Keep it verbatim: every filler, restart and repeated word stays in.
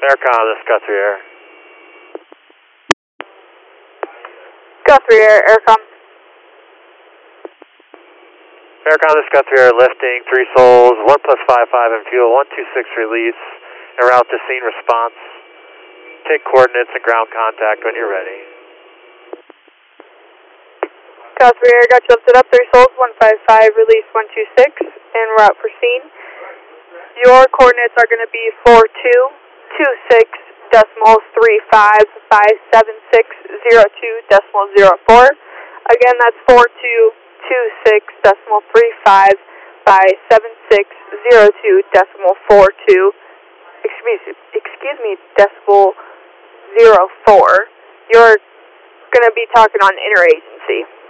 Aircon, this is Guthrie Air. Guthrie Air, Aircom. Aircon, this is Guthrie Air, lifting, three souls, one plus five five in fuel, one two six release, en route to scene response. Take coordinates and ground contact when you're ready. Guthrie Air, got you lifted up, three souls, one five five, release one two six, en route for scene. Your coordinates are going to be four two two six decimal three five five seven six zero two decimal zero four. Again, that's four two two six decimal three five five seven six zero two decimal four two. Excuse excuse me, decimal zero four. You're going to be talking on interagency.